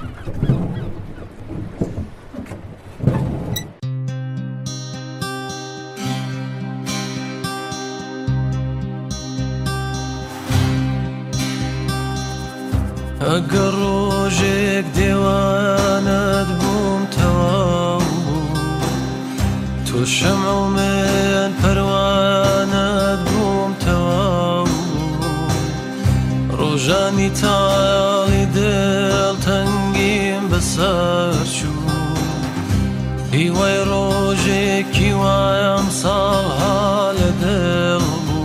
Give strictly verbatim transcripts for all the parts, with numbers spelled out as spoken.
ئەگەر ڕۆژێک دێوانت بووم تەواو تۆ شەمع و من پەروانت بووم تەواو ڕۆژانی تاڵی دڵ تەنگیم بەسەر چوو هیوای ڕۆژێکی وایم ساڵها لە دڵ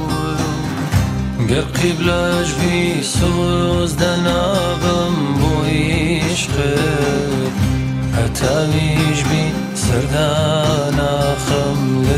گەر قیبلەش بی سۆز دەنابم بۆ عیشقت هەتاویش بی سەرداناخەم لە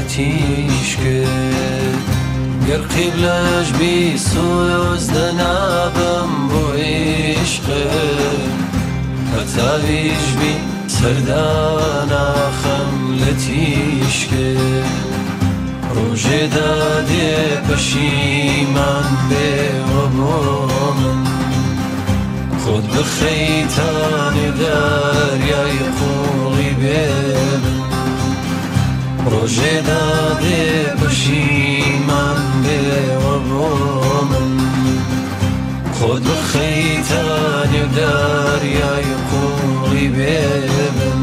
تیشکت گەر قیبلەش بی سۆز دەنابم بۆ عیشقت هەتاویش بی سەرداناخەم لە تیشکت ڕۆژێدا دێ پەشیمان بێوە بۆ من خۆت بخەیتانێ دەریای قوڵی بێ من ڕۆژێدا دێ پەشیمان بێوە بۆ من خۆت بخەیتانێ دەریای قوڵی بێ من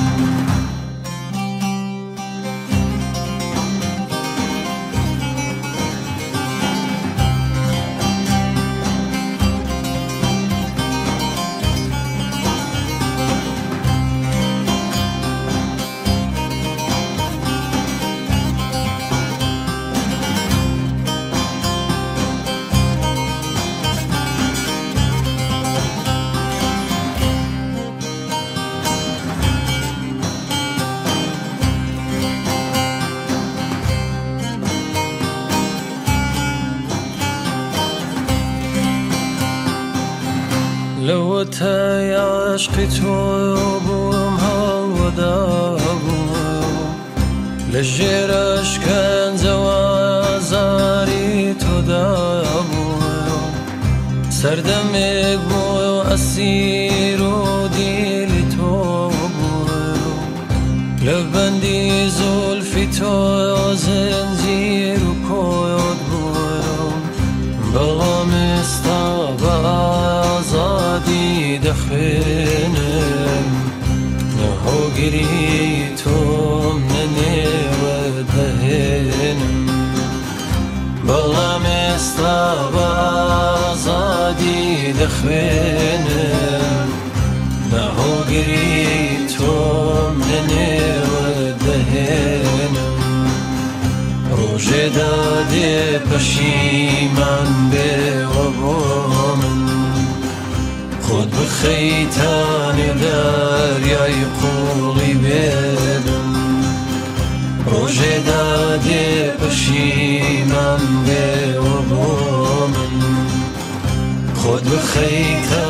لەوەتای عاشقی تۆ بووم هەڵوەدا بووم لە ژێرە شکەنجەوە ئازاری تۆدا بووم سەردەمێک بۆ ئەسیر و دیلی تۆ بووم لە بەندی زولفی تۆ زنجیر و کۆت بووم بەڵام ئێستا بە ئازادی دەخوێنم نەهۆگری تۆم نەنێوە دەهێنم بەڵام ئێستا بە ئازادی دەخوێنم نەهۆگری تۆم نەنێوە دەهێنم ڕۆژێدا دێ پەشیمان بێوە بۆ من خۆت بخەیتانێ دەریای قوڵی بێ من ڕۆژێدا دێ پەشیمان بێوە بۆ من خۆت بخەیتانێ